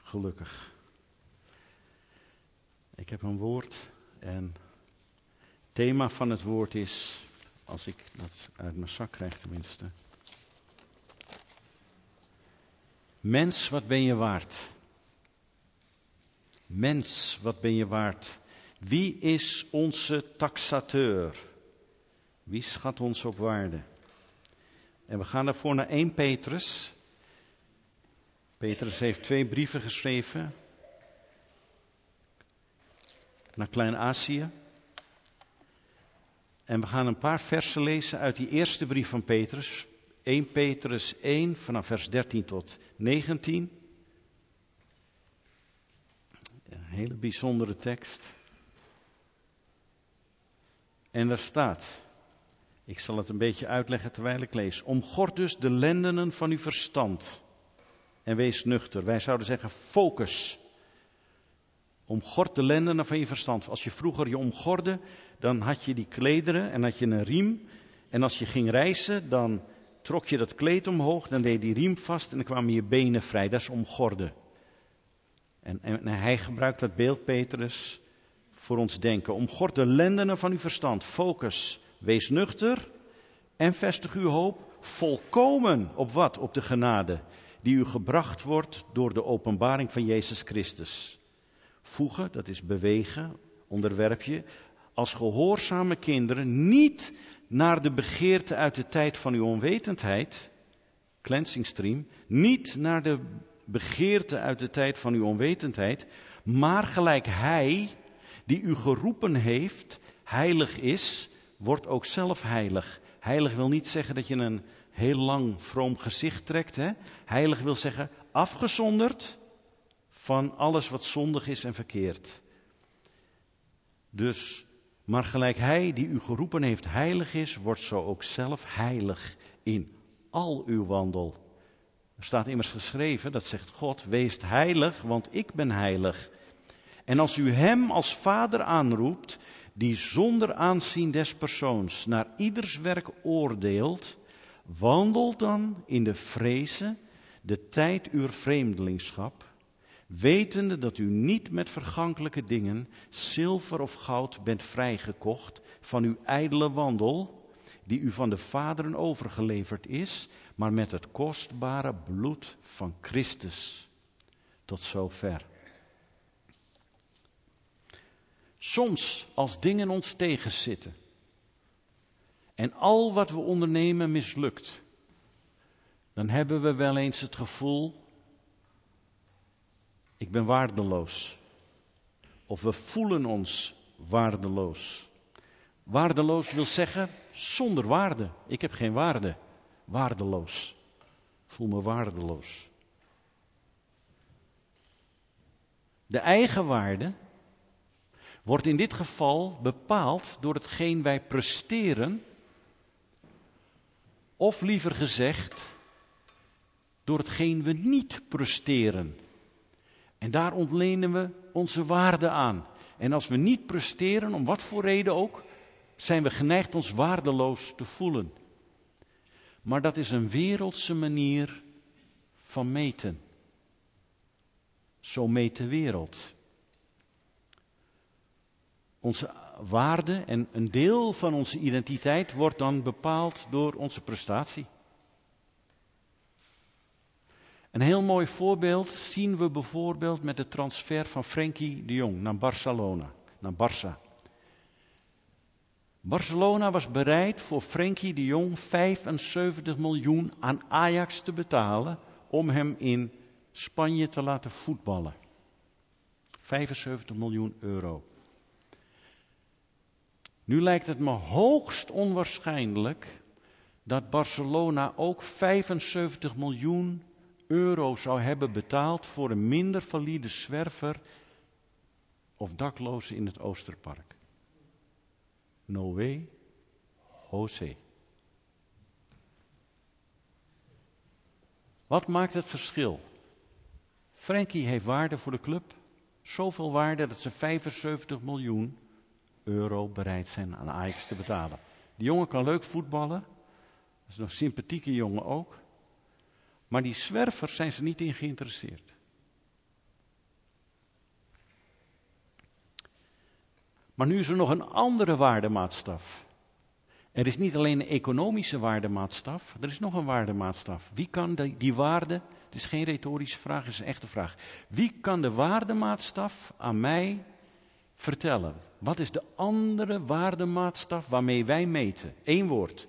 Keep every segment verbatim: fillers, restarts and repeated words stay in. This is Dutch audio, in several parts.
gelukkig. Ik heb een woord en het thema van het woord is, als ik dat uit mijn zak krijg tenminste. Mens, wat ben je waard? Mens, wat ben je waard? Wie is onze taxateur? Wie schat ons op waarde? En we gaan daarvoor naar Eerste Petrus. Petrus heeft twee brieven geschreven. Naar Klein-Azië. En we gaan een paar versen lezen uit die eerste brief van Petrus. Eerste Petrus één, vanaf vers dertien tot negentien. Een hele bijzondere tekst. En daar staat, ik zal het een beetje uitleggen terwijl ik lees. Omgord dus de lendenen van uw verstand en wees nuchter. Wij zouden zeggen focus. Omgord de lendenen van je verstand. Als je vroeger je omgordde, dan had je die klederen en had je een riem. En als je ging reizen, dan trok je dat kleed omhoog, dan deed je die riem vast en dan kwamen je benen vrij. Dat is omgorden. En, en, en hij gebruikt dat beeld, Petrus, voor ons denken. Omgord de lendenen van uw verstand. Focus. Wees nuchter en vestig uw hoop volkomen op wat? Op de genade die u gebracht wordt door de openbaring van Jezus Christus. Voegen, dat is bewegen, onderwerp je, als gehoorzame kinderen niet naar de begeerte uit de tijd van uw onwetendheid, cleansing stream, niet naar de begeerte uit de tijd van uw onwetendheid, maar gelijk Hij die u geroepen heeft, heilig is, wordt ook zelf heilig. Heilig wil niet zeggen dat je een heel lang vroom gezicht trekt. Hè? Heilig wil zeggen afgezonderd van alles wat zondig is en verkeerd. Dus, maar gelijk Hij die u geroepen heeft heilig is, wordt zo ook zelf heilig in al uw wandel. Er staat immers geschreven, dat zegt God, wees heilig, want ik ben heilig. En als u Hem als Vader aanroept, die zonder aanzien des persoons naar ieders werk oordeelt, wandelt dan in de vreze de tijd uw vreemdelingschap, wetende dat u niet met vergankelijke dingen, zilver of goud, bent vrijgekocht van uw ijdele wandel, die u van de vaderen overgeleverd is, maar met het kostbare bloed van Christus. Tot zover. Soms, als dingen ons tegenzitten en al wat we ondernemen mislukt, dan hebben we wel eens het gevoel, ik ben waardeloos. Of we voelen ons waardeloos. Waardeloos wil zeggen, zonder waarde. Ik heb geen waarde. Waardeloos. Ik voel me waardeloos. De eigenwaarde wordt in dit geval bepaald door hetgeen wij presteren, of liever gezegd, door hetgeen we niet presteren. En daar ontlenen we onze waarde aan. En als we niet presteren, om wat voor reden ook, zijn we geneigd ons waardeloos te voelen. Maar dat is een wereldse manier van meten. Zo meet de wereld. Onze waarde en een deel van onze identiteit wordt dan bepaald door onze prestatie. Een heel mooi voorbeeld zien we bijvoorbeeld met de transfer van Frenkie de Jong naar Barcelona, naar Barça. Barcelona was bereid voor Frenkie de Jong vijfenzeventig miljoen aan Ajax te betalen om hem in Spanje te laten voetballen. vijfenzeventig miljoen euro. Nu lijkt het me hoogst onwaarschijnlijk dat Barcelona ook vijfenzeventig miljoen euro zou hebben betaald voor een minder valide zwerver of dakloze in het Oosterpark. No way, José. Wat maakt het verschil? Frenkie heeft waarde voor de club. Zoveel waarde dat ze vijfenzeventig miljoen euro bereid zijn aan Ajax te betalen. Die jongen kan leuk voetballen. Dat is nog een sympathieke jongen ook. Maar die zwervers zijn ze niet in geïnteresseerd. Maar nu is er nog een andere waardemaatstaf. Er is niet alleen een economische waardemaatstaf, er is nog een waardemaatstaf. Wie kan die, die waarde, het is geen retorische vraag, het is een echte vraag. Wie kan de waardemaatstaf aan mij vertellen? Wat is de andere waardemaatstaf waarmee wij meten? Eén woord.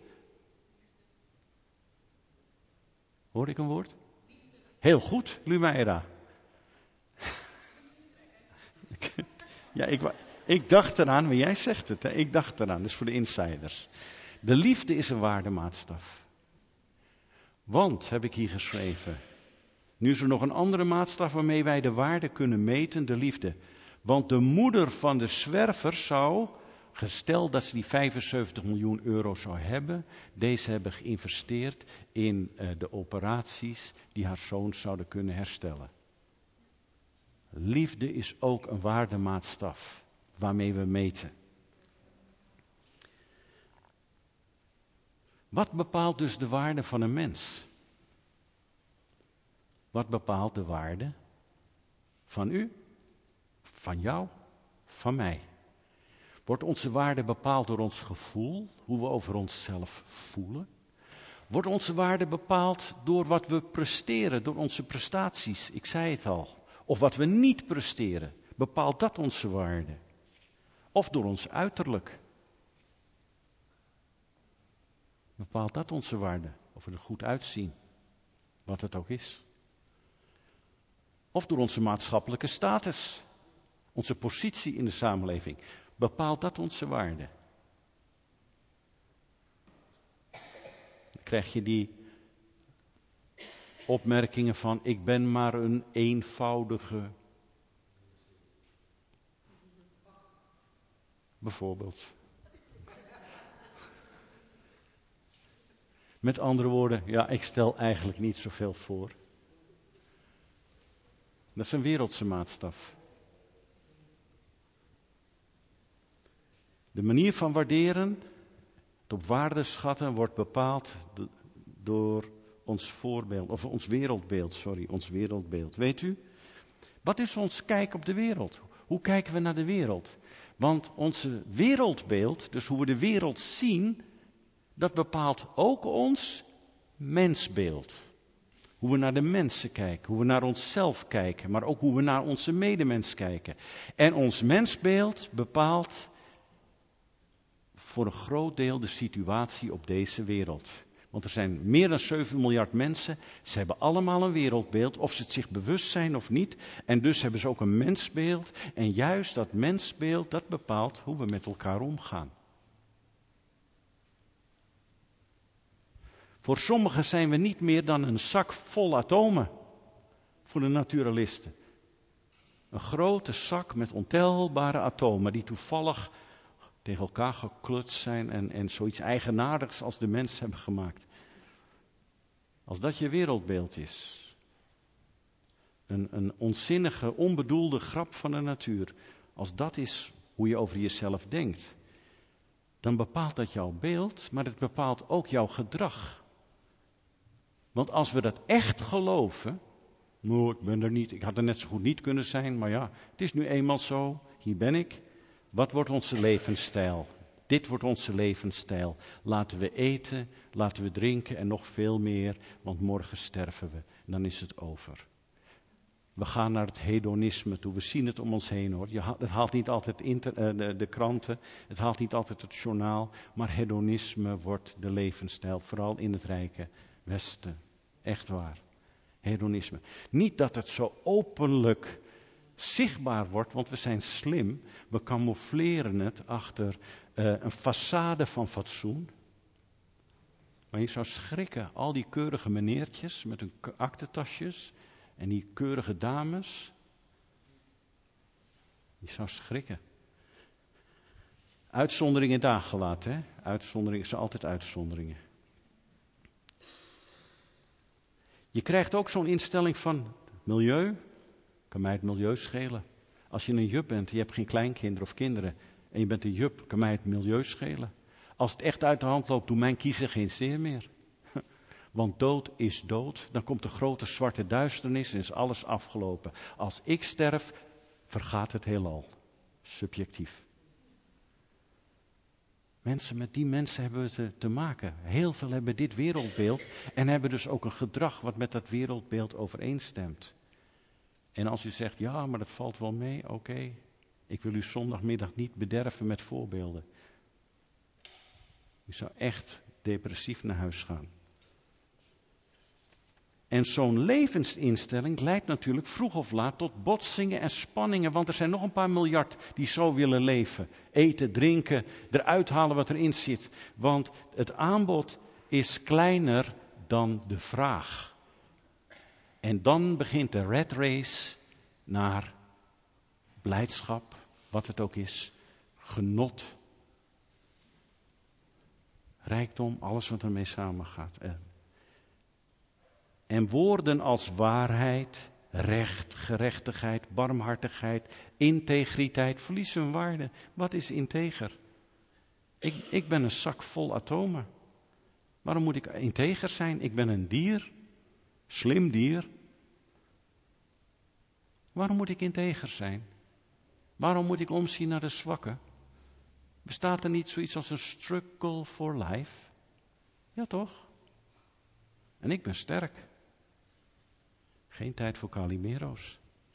Hoor ik een woord? Heel goed, Lumeira. Ja, ik, ik dacht eraan, maar jij zegt het. Hè? Ik dacht eraan, dat is voor de insiders. De liefde is een waardemaatstaf. Want, heb ik hier geschreven, nu is er nog een andere maatstaf waarmee wij de waarde kunnen meten, de liefde. Want de moeder van de zwerver zou, gesteld dat ze die vijfenzeventig miljoen euro zou hebben, deze hebben geïnvesteerd in uh, de operaties die haar zoon zouden kunnen herstellen. Liefde is ook een waardemaatstaf waarmee we meten. Wat bepaalt dus de waarde van een mens? Wat bepaalt de waarde van u, van jou, van mij? Wordt onze waarde bepaald door ons gevoel, hoe we over onszelf voelen? Wordt onze waarde bepaald door wat we presteren, door onze prestaties? Ik zei het al. Of wat we niet presteren, bepaalt dat onze waarde? Of door ons uiterlijk? Bepaalt dat onze waarde? Of we er goed uitzien, wat het ook is? Of door onze maatschappelijke status, onze positie in de samenleving, bepaalt dat onze waarde? Dan krijg je die opmerkingen van, ik ben maar een eenvoudige, bijvoorbeeld. Met andere woorden, ja, ik stel eigenlijk niet zoveel voor. Dat is een wereldse maatstaf. De manier van waarderen, het op waarde schatten, wordt bepaald door ons voorbeeld, of ons wereldbeeld, sorry, ons wereldbeeld. Weet u, wat is ons kijk op de wereld? Hoe kijken we naar de wereld? Want onze wereldbeeld, dus hoe we de wereld zien, dat bepaalt ook ons mensbeeld. Hoe we naar de mensen kijken, hoe we naar onszelf kijken, maar ook hoe we naar onze medemens kijken. En ons mensbeeld bepaalt voor een groot deel de situatie op deze wereld. Want er zijn meer dan zeven miljard mensen. Ze hebben allemaal een wereldbeeld, of ze het zich bewust zijn of niet. En dus hebben ze ook een mensbeeld. En juist dat mensbeeld, dat bepaalt hoe we met elkaar omgaan. Voor sommigen zijn we niet meer dan een zak vol atomen. Voor de naturalisten. Een grote zak met ontelbare atomen die toevallig tegen elkaar geklutst zijn en, en zoiets eigenaardigs als de mens hebben gemaakt. Als dat je wereldbeeld is. Een, een onzinnige, onbedoelde grap van de natuur. Als dat is hoe je over jezelf denkt. Dan bepaalt dat jouw beeld, maar het bepaalt ook jouw gedrag. Want als we dat echt geloven. Nou, ik ben er niet, ik had er net zo goed niet kunnen zijn, maar ja, het is nu eenmaal zo, hier ben ik. Wat wordt onze levensstijl? Dit wordt onze levensstijl. Laten we eten, laten we drinken en nog veel meer, want morgen sterven we. En dan is het over. We gaan naar het hedonisme toe. We zien het om ons heen hoor. Je haalt, het haalt niet altijd inter, uh, de, de kranten, het haalt niet altijd het journaal, maar hedonisme wordt de levensstijl, vooral in het rijke Westen. Echt waar. Hedonisme. Niet dat het zo openlijk zichtbaar wordt, want we zijn slim. We camoufleren het achter uh, een façade van fatsoen. Maar je zou schrikken, al die keurige meneertjes met hun aktentasjes en die keurige dames. Je zou schrikken. Uitzonderingen daar gelaten, hè? Uitzonderingen zijn altijd uitzonderingen. Je krijgt ook zo'n instelling van milieu. Kan mij het milieu schelen. Als je een jup bent, je hebt geen kleinkinderen of kinderen. En je bent een jup, kan mij het milieu schelen. Als het echt uit de hand loopt, doet mijn kiezer geen zeer meer. Want dood is dood. Dan komt de grote zwarte duisternis en is alles afgelopen. Als ik sterf, vergaat het heelal. Subjectief. Mensen, met die mensen hebben we te, te maken. Heel veel hebben dit wereldbeeld en hebben dus ook een gedrag wat met dat wereldbeeld overeenstemt. En als u zegt, ja, maar dat valt wel mee, oké. Okay. Ik wil u zondagmiddag niet bederven met voorbeelden. U zou echt depressief naar huis gaan. En zo'n levensinstelling leidt natuurlijk vroeg of laat tot botsingen en spanningen. Want er zijn nog een paar miljard die zo willen leven. Eten, drinken, eruit halen wat erin zit. Want het aanbod is kleiner dan de vraag. En dan begint de rat race naar blijdschap, wat het ook is, genot, rijkdom, alles wat ermee samengaat. En woorden als waarheid, recht, gerechtigheid, barmhartigheid, integriteit verliezen hun waarde. Wat is integer? Ik, ik ben een zak vol atomen. Waarom moet ik integer zijn? Ik ben een dier, slim dier. Waarom moet ik integer zijn? Waarom moet ik omzien naar de zwakken? Bestaat er niet zoiets als een struggle for life? Ja toch? En ik ben sterk. Geen tijd voor Calimero's.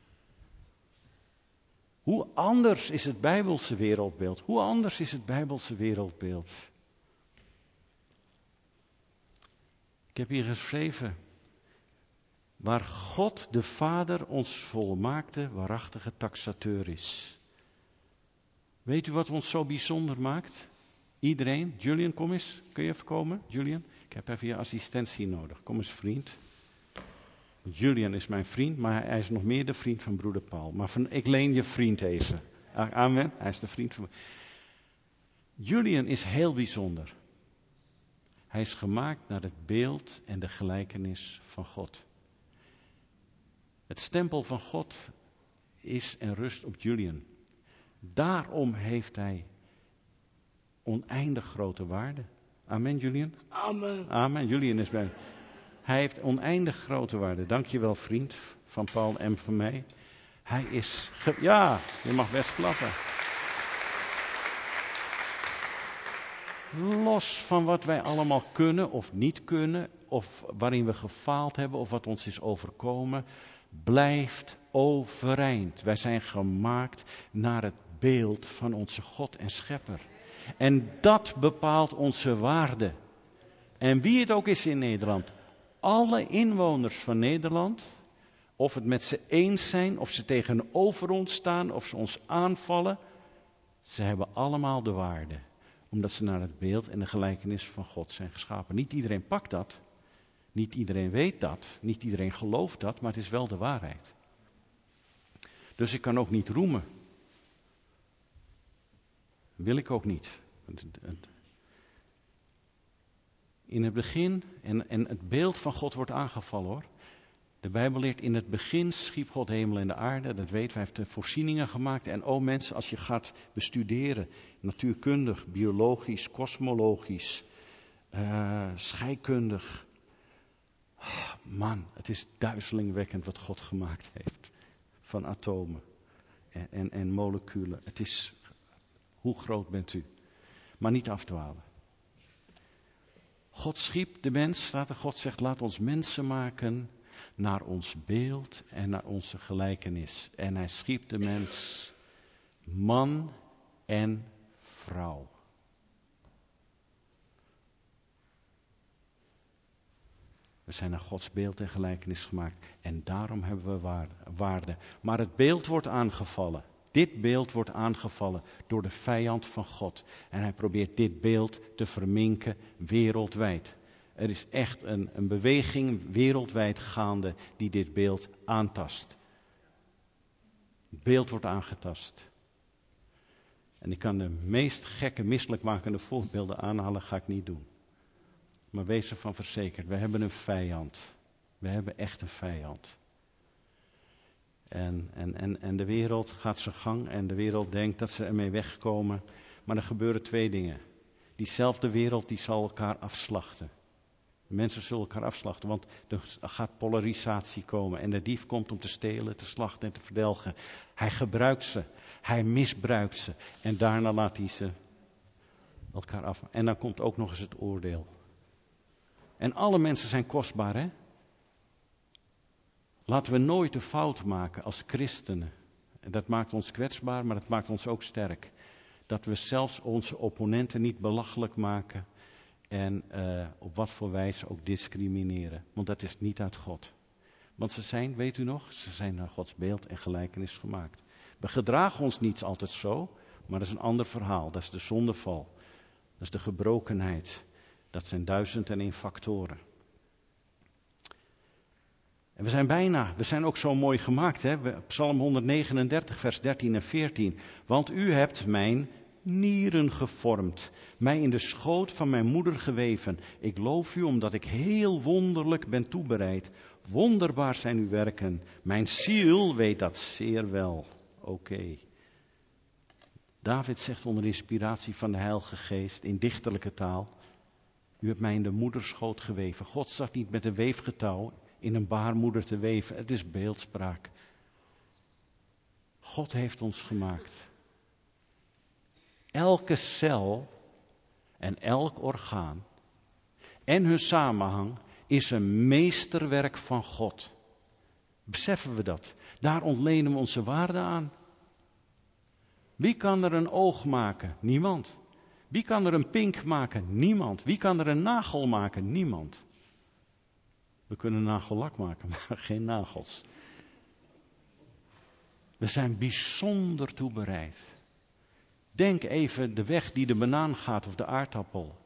Hoe anders is het Bijbelse wereldbeeld? Hoe anders is het Bijbelse wereldbeeld? Ik heb hier geschreven. Waar God de Vader ons volmaakte, waarachtige taxateur is. Weet u wat ons zo bijzonder maakt? Iedereen. Julian, kom eens. Kun je even komen? Julian, ik heb even je assistentie nodig. Kom eens, vriend. Julian is mijn vriend, maar hij is nog meer de vriend van broeder Paul. Maar van, ik leen je vriend deze. Amen. Hij is de vriend van... Julian is heel bijzonder. Hij is gemaakt naar het beeld en de gelijkenis van God. Het stempel van God is en rust op Julian. Daarom heeft hij oneindig grote waarde. Amen, Julian? Amen. Amen. Julian is bij. Hij heeft oneindig grote waarde. Dankjewel, vriend van Paul en van mij. Hij is... Ge- ja, je mag best klappen. Los van wat wij allemaal kunnen of niet kunnen, of waarin we gefaald hebben, of wat ons is overkomen, blijft overeind. Wij zijn gemaakt naar het beeld van onze God en Schepper. En dat bepaalt onze waarde. En wie het ook is in Nederland, alle inwoners van Nederland, of het met ze eens zijn, of ze tegenover ons staan, of ze ons aanvallen, ze hebben allemaal de waarde. Omdat ze naar het beeld en de gelijkenis van God zijn geschapen. Niet iedereen pakt dat. Niet iedereen weet dat. Niet iedereen gelooft dat. Maar het is wel de waarheid. Dus ik kan ook niet roemen. Wil ik ook niet. In het begin, en, en het beeld van God wordt aangevallen hoor. De Bijbel leert, in het begin schiep God hemel en de aarde. Dat weten we, hij heeft de voorzieningen gemaakt. En o mensen, als je gaat bestuderen, natuurkundig, biologisch, kosmologisch, uh, scheikundig. Oh, man, het is duizelingwekkend wat God gemaakt heeft. Van atomen en, en, en moleculen. Het is, hoe groot bent u? Maar niet afdwalen. God schiep de mens, staat er, God zegt, laat ons mensen maken naar ons beeld en naar onze gelijkenis. En hij schiep de mens man en vrouw. We zijn naar Gods beeld en gelijkenis gemaakt. En daarom hebben we waarde. Maar het beeld wordt aangevallen. Dit beeld wordt aangevallen door de vijand van God. En hij probeert dit beeld te verminken wereldwijd. Er is echt een, een beweging wereldwijd gaande die dit beeld aantast. Het beeld wordt aangetast. En ik kan de meest gekke, misselijkmakende voorbeelden aanhalen, ga ik niet doen. Maar wees ervan verzekerd, we hebben een vijand. We hebben echt een vijand. En, en, en, en de wereld gaat zijn gang en de wereld denkt dat ze ermee wegkomen. Maar er gebeuren twee dingen. Diezelfde wereld die zal elkaar afslachten. Mensen zullen elkaar afslachten, want er gaat polarisatie komen. En de dief komt om te stelen, te slachten en te verdelgen. Hij gebruikt ze, hij misbruikt ze. En daarna laat hij ze elkaar af. En dan komt ook nog eens het oordeel. En alle mensen zijn kostbaar, hè? Laten we nooit de fout maken als christenen. En dat maakt ons kwetsbaar, maar dat maakt ons ook sterk. Dat we zelfs onze opponenten niet belachelijk maken. En uh, op wat voor wijze ook discrimineren. Want dat is niet uit God. Want ze zijn, weet u nog, ze zijn naar Gods beeld en gelijkenis gemaakt. We gedragen ons niet altijd zo, maar dat is een ander verhaal. Dat is de zondeval. Dat is de gebrokenheid. Dat zijn duizend en één factoren. En we zijn bijna, we zijn ook zo mooi gemaakt, hè? Psalm honderdnegenendertig, vers dertien en veertien. Want u hebt mijn nieren gevormd, mij in de schoot van mijn moeder geweven. Ik loof u omdat ik heel wonderlijk ben toebereid. Wonderbaar zijn uw werken. Mijn ziel weet dat zeer wel. Oké. Okay. David zegt onder inspiratie van de Heilige Geest in dichterlijke taal. U hebt mij in de moederschoot geweven. God zat niet met een weefgetouw in een baarmoeder te weven. Het is beeldspraak. God heeft ons gemaakt. Elke cel en elk orgaan en hun samenhang is een meesterwerk van God. Beseffen we dat? Daar ontlenen we onze waarde aan. Wie kan er een oog maken? Niemand. Wie kan er een pink maken? Niemand. Wie kan er een nagel maken? Niemand. We kunnen nagellak maken, maar geen nagels. We zijn bijzonder toebereid. Denk even de weg die de banaan gaat of de aardappel.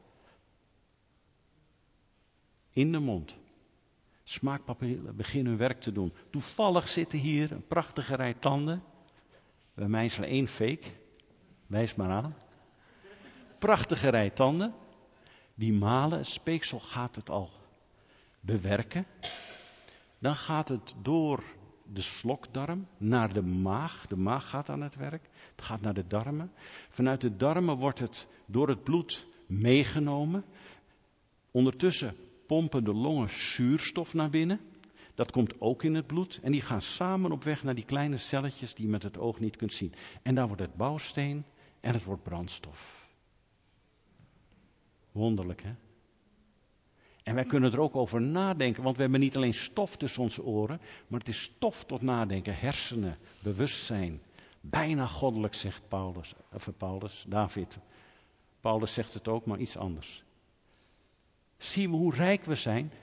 In de mond. Smaakpapillen beginnen hun werk te doen. Toevallig zitten hier een prachtige rij tanden. Bij mij is er één fake. Wijs maar aan. Prachtige rij tanden. Die malen, het speeksel gaat het al bewerken. Dan gaat het door de slokdarm naar de maag. De maag gaat aan het werk. Het gaat naar de darmen. Vanuit de darmen wordt het door het bloed meegenomen. Ondertussen pompen de longen zuurstof naar binnen. Dat komt ook in het bloed. En die gaan samen op weg naar die kleine celletjes die je met het oog niet kunt zien. En daar wordt het bouwsteen en het wordt brandstof. Wonderlijk, hè? En wij kunnen er ook over nadenken, want we hebben niet alleen stof tussen onze oren, maar het is stof tot nadenken, hersenen, bewustzijn. Bijna goddelijk, zegt Paulus, of Paulus, David. Paulus zegt het ook, maar iets anders. Zien we hoe rijk we zijn?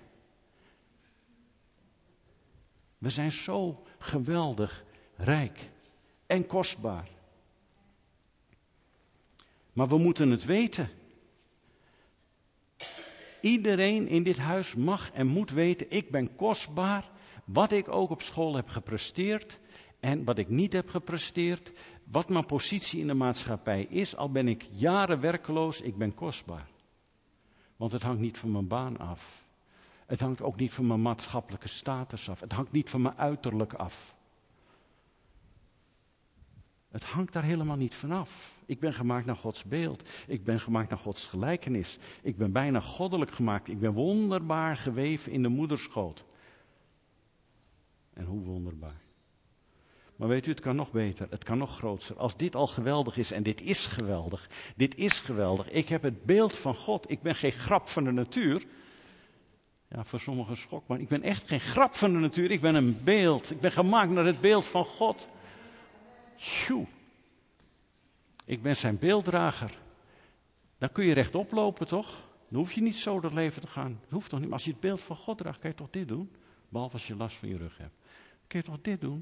We zijn zo geweldig rijk en kostbaar. Maar we moeten het weten. Iedereen in dit huis mag en moet weten, ik ben kostbaar. Wat ik ook op school heb gepresteerd en wat ik niet heb gepresteerd. Wat mijn positie in de maatschappij is, al ben ik jaren werkeloos, ik ben kostbaar. Want het hangt niet van mijn baan af. Het hangt ook niet van mijn maatschappelijke status af. Het hangt niet van mijn uiterlijk af. Het hangt daar helemaal niet vanaf. Ik ben gemaakt naar Gods beeld. Ik ben gemaakt naar Gods gelijkenis. Ik ben bijna goddelijk gemaakt. Ik ben wonderbaar geweven in de moederschoot. En hoe wonderbaar. Maar weet u, het kan nog beter. Het kan nog groter. Als dit al geweldig is, en dit is geweldig. Dit is geweldig. Ik heb het beeld van God. Ik ben geen grap van de natuur. Ja, voor sommigen schok, maar ik ben echt geen grap van de natuur. Ik ben een beeld. Ik ben gemaakt naar het beeld van God. Tjoe. Ik ben zijn beelddrager. Dan kun je rechtop lopen, toch? Dan hoef je niet zo door het leven te gaan. Dat hoeft toch niet. Maar als je het beeld van God draagt, kan je toch dit doen? Behalve als je last van je rug hebt. Dan kun je toch dit doen?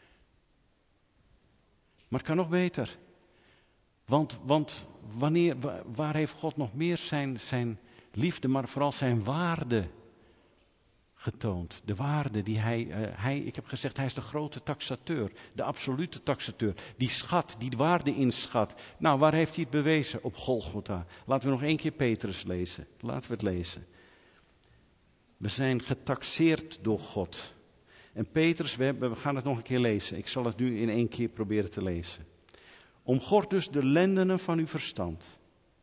Maar het kan nog beter. Want, want wanneer, waar heeft God nog meer zijn, zijn liefde, maar vooral zijn waarde getoond? De waarde die hij, uh, hij, ik heb gezegd, hij is de grote taxateur, de absolute taxateur. Die schat, die waarde inschat. Nou, waar heeft hij het bewezen? Op Golgotha. Laten we nog één keer Petrus lezen. Laten we het lezen. We zijn getaxeerd door God. En Petrus, we, hebben, we gaan het nog een keer lezen. Ik zal het nu in één keer proberen te lezen. Omgord dus de lendenen van uw verstand.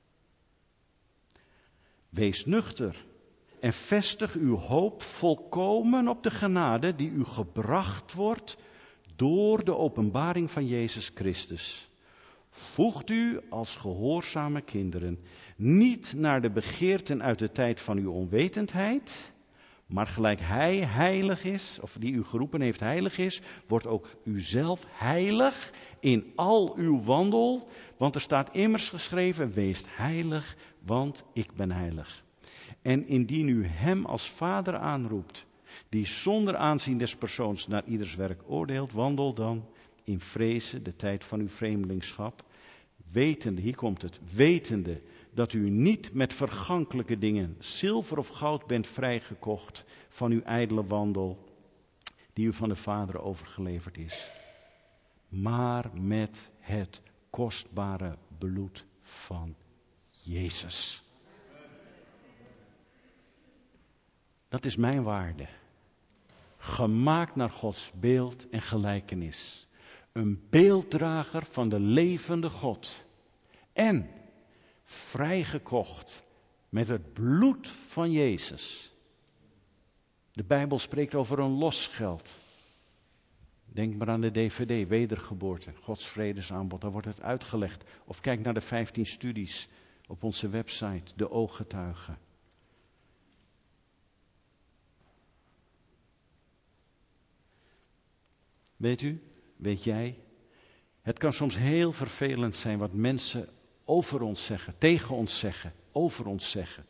Wees nuchter en vestig uw hoop volkomen op de genade die u gebracht wordt door de openbaring van Jezus Christus. Voegt u als gehoorzame kinderen niet naar de begeerten uit de tijd van uw onwetendheid, maar gelijk hij heilig is, of die u geroepen heeft heilig is, wordt ook u zelf heilig in al uw wandel. Want er staat immers geschreven, wees heilig, want ik ben heilig. En indien u hem als vader aanroept, die zonder aanzien des persoons naar ieders werk oordeelt, wandel dan in vrezen de tijd van uw vreemdelingschap, wetende, hier komt het, wetende dat u niet met vergankelijke dingen, zilver of goud, bent vrijgekocht van uw ijdele wandel, die u van de Vader overgeleverd is, maar met het kostbare bloed van Jezus. Dat is mijn waarde. Gemaakt naar Gods beeld en gelijkenis. Een beelddrager van de levende God. En vrijgekocht met het bloed van Jezus. De Bijbel spreekt over een losgeld. Denk maar aan de D V D, wedergeboorte, Gods vredesaanbod. Daar wordt het uitgelegd. Of kijk naar de vijftien studies op onze website, de ooggetuigen. Weet u, weet jij, het kan soms heel vervelend zijn wat mensen over ons zeggen, tegen ons zeggen, over ons zeggen.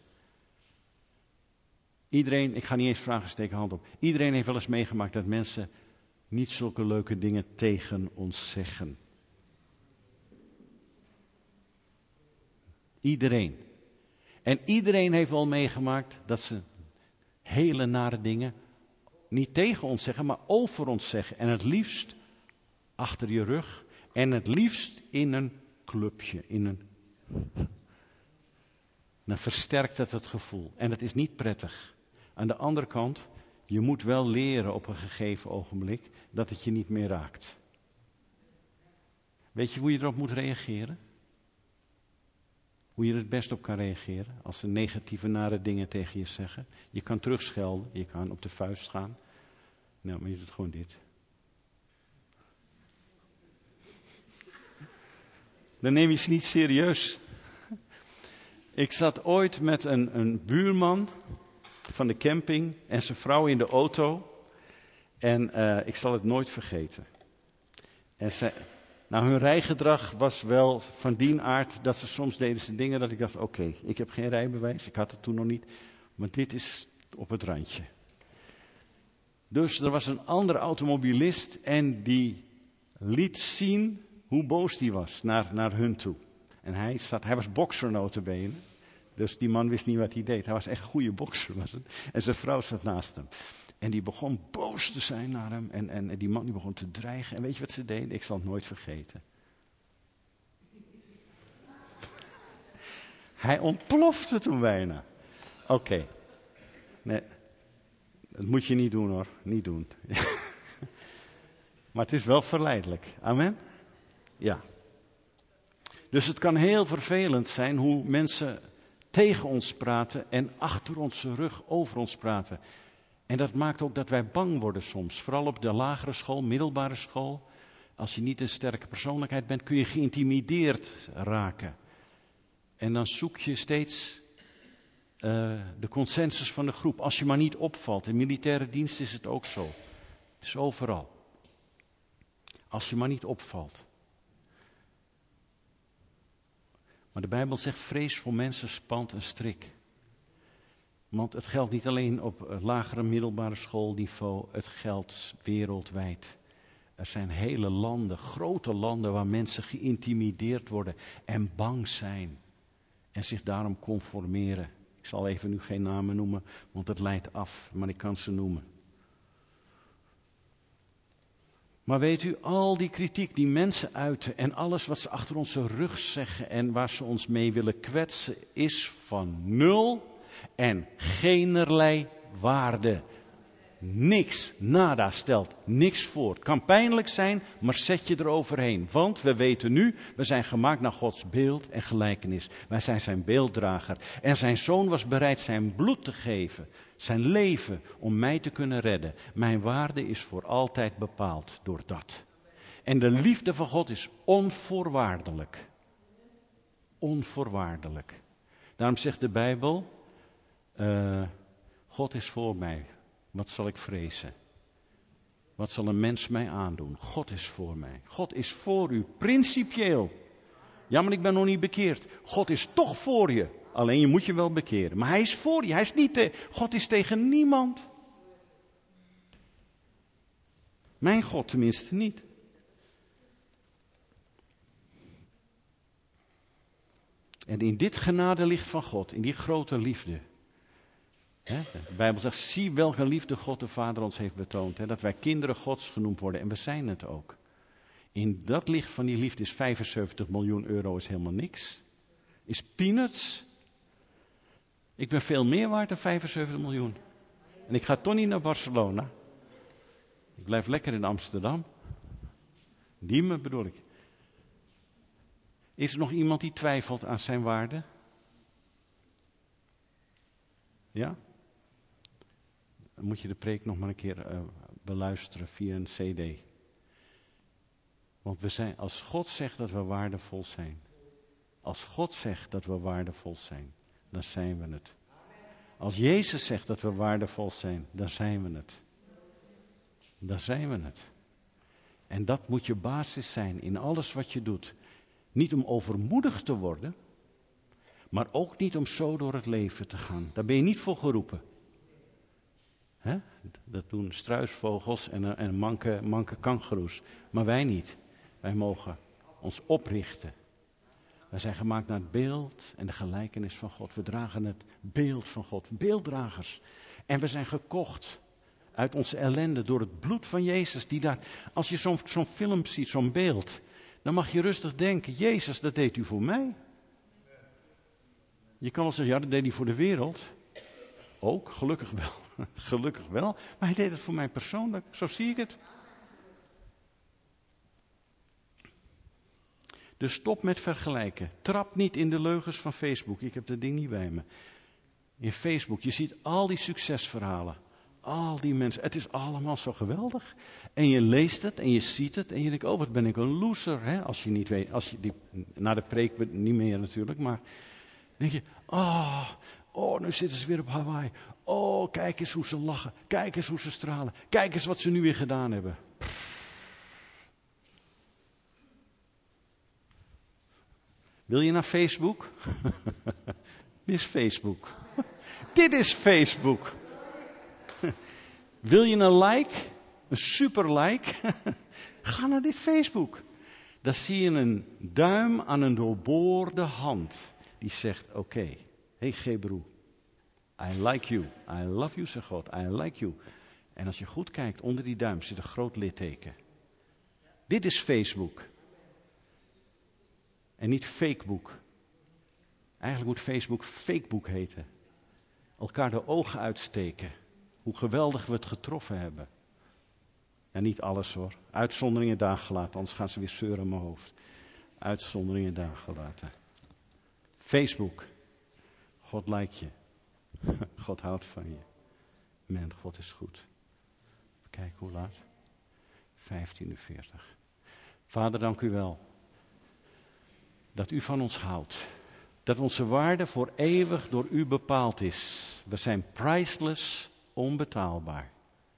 Iedereen, ik ga niet eens vragen, steek hand op. Iedereen heeft wel eens meegemaakt dat mensen niet zulke leuke dingen tegen ons zeggen. Iedereen. En iedereen heeft wel meegemaakt dat ze hele nare dingen niet tegen ons zeggen, maar over ons zeggen. En het liefst achter je rug. En het liefst in een clubje, in een... Dan versterkt het het gevoel. En dat is niet prettig. Aan de andere kant, je moet wel leren op een gegeven ogenblik dat het je niet meer raakt. Weet je hoe je erop moet reageren? Hoe je er het best op kan reageren als ze negatieve, nare dingen tegen je zeggen. Je kan terugschelden, je kan op de vuist gaan. Nou, maar je doet gewoon dit. Dan neem je ze niet serieus. Ik zat ooit met een, een buurman van de camping en zijn vrouw in de auto. En uh, ik zal het nooit vergeten. En zij, nou, hun rijgedrag was wel van die aard dat ze soms deden ze dingen dat ik dacht, oké, okay, ik heb geen rijbewijs, ik had het toen nog niet. Maar dit is op het randje. Dus er was een andere automobilist en die liet zien hoe boos die was naar, naar hun toe. En hij, zat, hij was bokser nota bene. Dus die man wist niet wat hij deed. Hij was echt een goede bokser. Was het. En zijn vrouw zat naast hem. En die begon boos te zijn naar hem. En, en, en die man die begon te dreigen. En weet je wat ze deden? Ik zal het nooit vergeten. Hij ontplofte toen bijna. Oké. Okay. Nee. Dat moet je niet doen hoor. Niet doen. Maar het is wel verleidelijk. Amen? Ja. Dus het kan heel vervelend zijn hoe mensen tegen ons praten en achter onze rug over ons praten. En dat maakt ook dat wij bang worden soms. Vooral op de lagere school, middelbare school. Als je niet een sterke persoonlijkheid bent, kun je geïntimideerd raken. En dan zoek je steeds uh, de consensus van de groep. Als je maar niet opvalt. In militaire dienst is het ook zo. Het is overal. Als je maar niet opvalt. Maar de Bijbel zegt, vrees voor mensen spant een strik. Want het geldt niet alleen op lagere middelbare schoolniveau, het geldt wereldwijd. Er zijn hele landen, grote landen, waar mensen geïntimideerd worden en bang zijn. En zich daarom conformeren. Ik zal even nu geen namen noemen, want het leidt af, maar ik kan ze noemen. Maar weet u, al die kritiek die mensen uiten en alles wat ze achter onze rug zeggen en waar ze ons mee willen kwetsen, is van nul en generlei waarde. Niks, nada, stelt niks voor. Het kan pijnlijk zijn, maar zet je eroverheen. Want we weten nu, we zijn gemaakt naar Gods beeld en gelijkenis. Wij zijn zijn beelddrager. En zijn zoon was bereid zijn bloed te geven. Zijn leven om mij te kunnen redden. Mijn waarde is voor altijd bepaald door dat. En de liefde van God is onvoorwaardelijk. Onvoorwaardelijk. Daarom zegt de Bijbel, uh, God is voor mij. Wat zal ik vrezen? Wat zal een mens mij aandoen? God is voor mij. God is voor u, principieel. Ja, maar ik ben nog niet bekeerd. God is toch voor je. Alleen je moet je wel bekeren. Maar hij is voor je. Hij is niet te... God is tegen niemand. Mijn God tenminste niet. En in dit genadelicht van God, in die grote liefde. Hè, de Bijbel zegt, zie welke liefde God de Vader ons heeft betoond. Hè, dat wij kinderen Gods genoemd worden. En we zijn het ook. In dat licht van die liefde is vijfenzeventig miljoen euro is helemaal niks. Is peanuts. Ik ben veel meer waard dan vijfenzeventig miljoen. En ik ga toch niet naar Barcelona. Ik blijf lekker in Amsterdam. Diemen bedoel ik. Is er nog iemand die twijfelt aan zijn waarde? Ja? Dan moet je de preek nog maar een keer uh, beluisteren via een cd. Want we zijn, als God zegt dat we waardevol zijn. Als God zegt dat we waardevol zijn, dan zijn we het. Als Jezus zegt dat we waardevol zijn, dan zijn we het. Dan zijn we het. En dat moet je basis zijn in alles wat je doet. Niet om overmoedig te worden, maar ook niet om zo door het leven te gaan. Daar ben je niet voor geroepen. Hè? Dat doen struisvogels en, en manke, manke kangoeroes. Maar wij niet. Wij mogen ons oprichten. Wij zijn gemaakt naar het beeld en de gelijkenis van God. We dragen het beeld van God. Beelddragers. En we zijn gekocht uit onze ellende door het bloed van Jezus. Die daar, als je zo'n, zo'n film ziet, zo'n beeld, dan mag je rustig denken, Jezus, dat deed u voor mij. Je kan wel zeggen, ja, dat deed hij voor de wereld. Ook, gelukkig wel. Gelukkig wel. Maar hij deed het voor mij persoonlijk. Zo zie ik het. Dus stop met vergelijken. Trap niet in de leugens van Facebook. Ik heb dat ding niet bij me. In Facebook, je ziet al die succesverhalen. Al die mensen. Het is allemaal zo geweldig. En je leest het en je ziet het. En je denkt, oh wat ben ik een loser. Hè? Als je niet weet, als je die, na de preek niet meer natuurlijk. Maar dan denk je, oh, oh, nu zitten ze weer op Hawaii. Oh, kijk eens hoe ze lachen. Kijk eens hoe ze stralen. Kijk eens wat ze nu weer gedaan hebben. Wil je naar Facebook? Dit is Facebook. Dit is Facebook. Wil je een like? Een super like? Ga naar dit Facebook. Daar zie je een duim aan een doorboorde hand. Die zegt, oké, okay, hey Gebroe, I like you. I love you, zegt God. I like you. En als je goed kijkt, onder die duim zit een groot litteken. Dit is Facebook. En niet fakeboek. Eigenlijk moet Facebook fakeboek heten. Elkaar de ogen uitsteken. Hoe geweldig we het getroffen hebben. En niet alles hoor. Uitzonderingen daar gelaten, anders gaan ze weer zeuren in mijn hoofd. Uitzonderingen daar gelaten. Facebook. God lijkt je. God houdt van je. Man, God is goed. Kijk hoe laat. vijftien uur veertig. Vader, dank u wel. Dat u van ons houdt. Dat onze waarde voor eeuwig door u bepaald is. We zijn priceless, onbetaalbaar.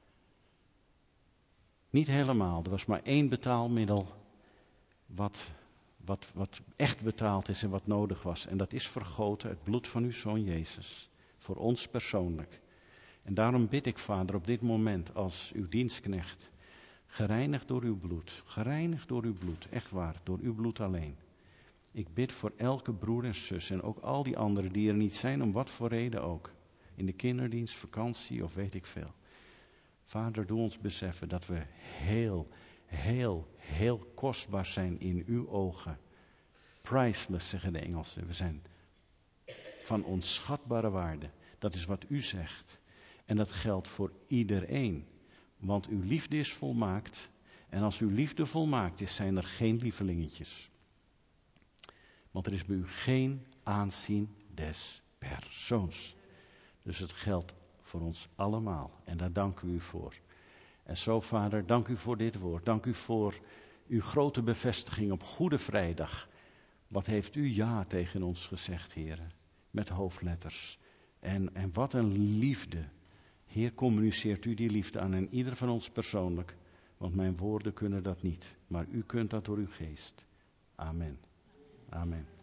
Niet helemaal. Er was maar één betaalmiddel wat, wat, wat echt betaald is en wat nodig was. En dat is vergoten, het bloed van uw Zoon Jezus. Voor ons persoonlijk. En daarom bid ik, Vader, op dit moment als uw dienstknecht. Gereinigd door uw bloed. Gereinigd door uw bloed. Echt waar, door uw bloed alleen. Ik bid voor elke broer en zus en ook al die anderen die er niet zijn, om wat voor reden ook. In de kinderdienst, vakantie of weet ik veel. Vader, doe ons beseffen dat we heel, heel, heel kostbaar zijn in uw ogen. Priceless, zeggen de Engelsen. We zijn van onschatbare waarde. Dat is wat u zegt. En dat geldt voor iedereen. Want uw liefde is volmaakt. En als uw liefde volmaakt is, zijn er geen lievelingetjes. Want er is bij u geen aanzien des persoons. Dus het geldt voor ons allemaal. En daar danken we u voor. En zo, Vader, dank u voor dit woord. Dank u voor Uw grote bevestiging op Goede Vrijdag. Wat heeft u ja tegen ons gezegd, Heer? Met hoofdletters. En, en wat een liefde. Heer, communiceert u die liefde aan en ieder van ons persoonlijk. Want mijn woorden kunnen dat niet. Maar u kunt dat door uw geest. Amen. Amen.